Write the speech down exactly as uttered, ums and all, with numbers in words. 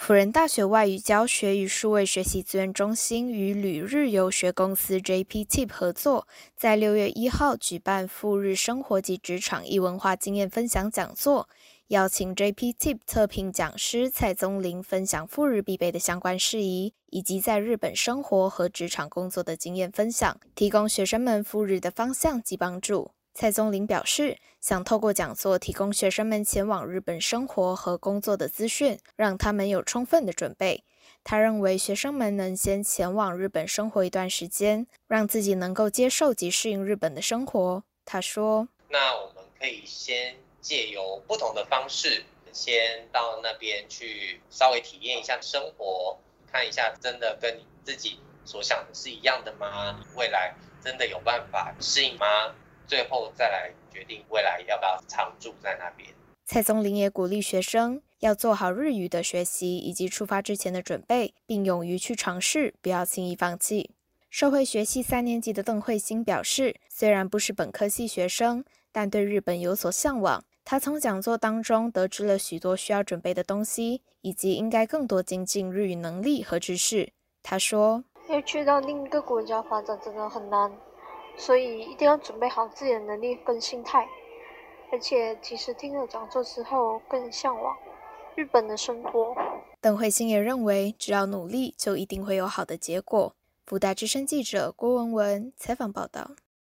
辅仁大学外语教学与数位学习资源中心与旅日游学公司 J P Tip 合作，在六月一号举办赴日生活及职场异文化经验分享讲座，邀请 J P Tip 特聘讲师蔡宗林分享赴日必备的相关事宜，以及在日本生活和职场工作的经验分享，提供学生们赴日的方向及帮助。蔡宗林表示，想透过讲座提供学生们前往日本生活和工作的资讯，让他们有充分的准备。他认为学生们能先前往日本生活一段时间，让自己能够接受及适应日本的生活。他说， 那我们可以先借由不同的方式，先到那边去稍微体验一下生活，看一下真的跟你自己所想的是一样的吗？未来真的有办法适应吗？最后再来决定未来要不要常住在那边。 蔡宗林也鼓励学生要做好日语的学习以及出发之前的准备，并勇于去尝试，不要轻易放弃。社会学系三年级的邓慧欣表示，虽然不是本科系学生，但对日本有所向往。他从讲座当中得知了许多需要准备的东西，以及应该更多精进日语能力和知识。他说， 要去到另一个国家发展真的很难，所以一定要准备好自己的能力跟心态。而且其实听了讲座之后更向往日本的生活。 邓慧欣也认为，只要努力就一定会有好的结果。福大之声记者郭文文采访报道。